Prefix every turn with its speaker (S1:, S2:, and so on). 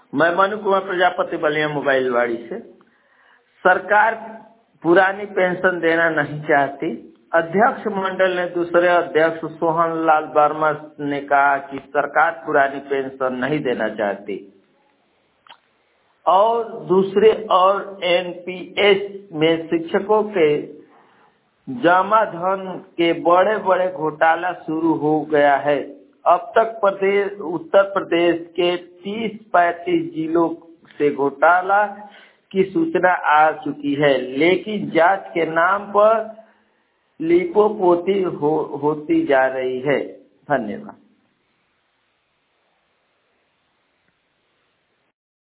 S1: मैं मनु कुमार प्रजापति बलिया मोबाइलवाड़ी से। सरकार पुरानी पेंशन देना नहीं चाहती। अध्यक्ष मंडल ने दूसरे अध्यक्ष सोहन लाल वर्मा ने कहा कि सरकार पुरानी पेंशन नहीं देना चाहती और दूसरे और एनपीएस में शिक्षकों के जमा धन के बड़े बड़े घोटाला शुरू हो गया है। अब तक उत्तर प्रदेश के 30-35 जिलों से घोटाला की सूचना आ चुकी है, लेकिन जांच के नाम पर लीपोपोती होती जा रही है। धन्यवाद।